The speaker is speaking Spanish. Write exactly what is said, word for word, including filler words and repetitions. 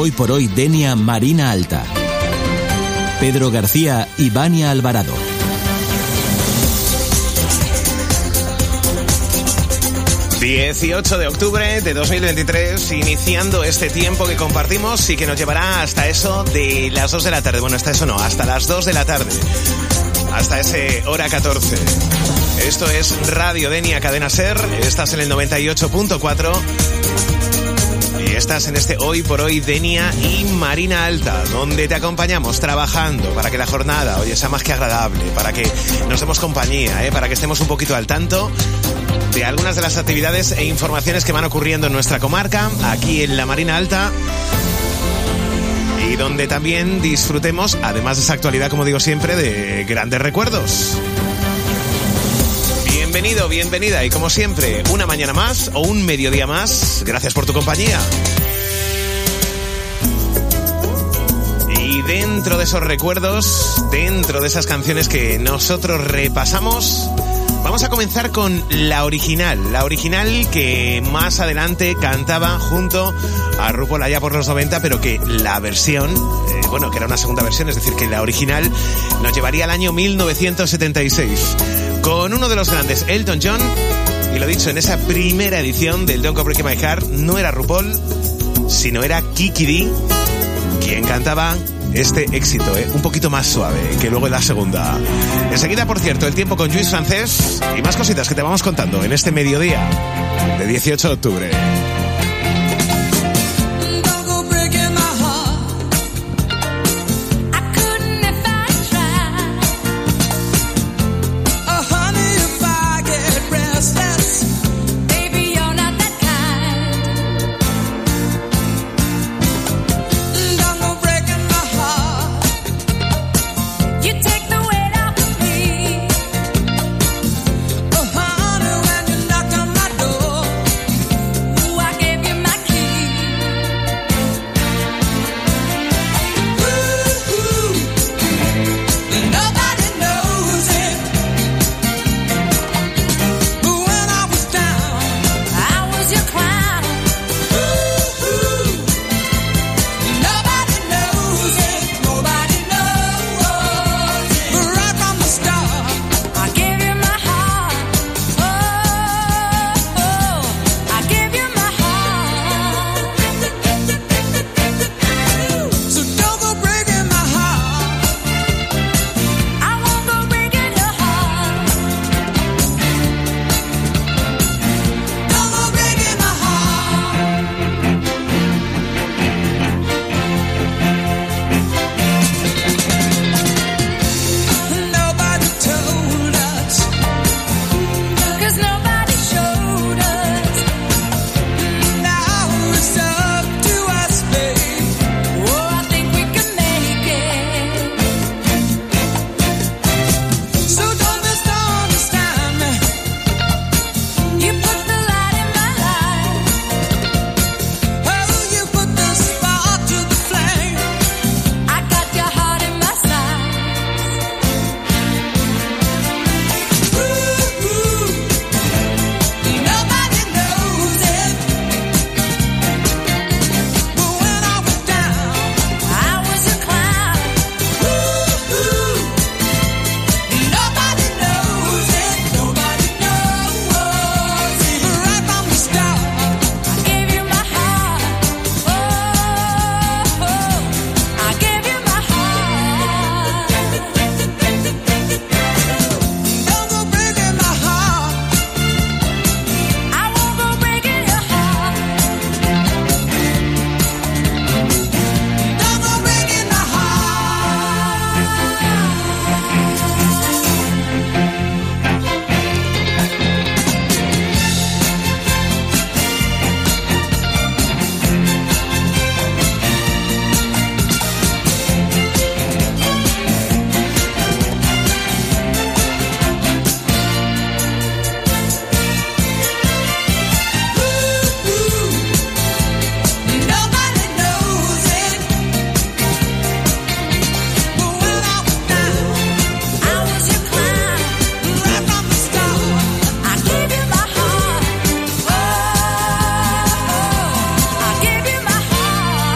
Hoy por Hoy Denia Marina Alta. Pedro García y Vania Alvarado. dieciocho de octubre de dos mil veintitrés, iniciando este tiempo que compartimos y que nos llevará hasta eso de las dos de la tarde. Bueno, hasta eso no, hasta las dos de la tarde. Hasta ese hora catorce. Esto es Radio Denia Cadena Ser. Estás en el noventa y ocho punto cuatro. Y estás en este Hoy por Hoy Denia y Marina Alta, donde te acompañamos trabajando para que la jornada, oye, sea más que agradable, para que nos demos compañía, ¿eh? Para que estemos un poquito al tanto de algunas de las actividades e informaciones que van ocurriendo en nuestra comarca, aquí en la Marina Alta, y donde también disfrutemos, además de esa actualidad, como digo siempre, de grandes recuerdos. Bienvenido, bienvenida, y como siempre, una mañana más o un mediodía más, gracias por tu compañía. Y dentro de esos recuerdos, dentro de esas canciones que nosotros repasamos, vamos a comenzar con la original, la original que más adelante cantaba junto a RuPaul allá por los noventa, pero que la versión, eh, bueno, que era una segunda versión, es decir, que la original nos llevaría al año mil novecientos setenta y seis, con uno de los grandes, Elton John, y lo dicho, en esa primera edición del Don't Go Breaking My Heart no era RuPaul, sino era Kiki Dee quien cantaba este éxito, ¿eh? Un poquito más suave que luego en la segunda. Enseguida, por cierto, el tiempo con Lluís Francés y más cositas que te vamos contando en este mediodía de dieciocho de octubre.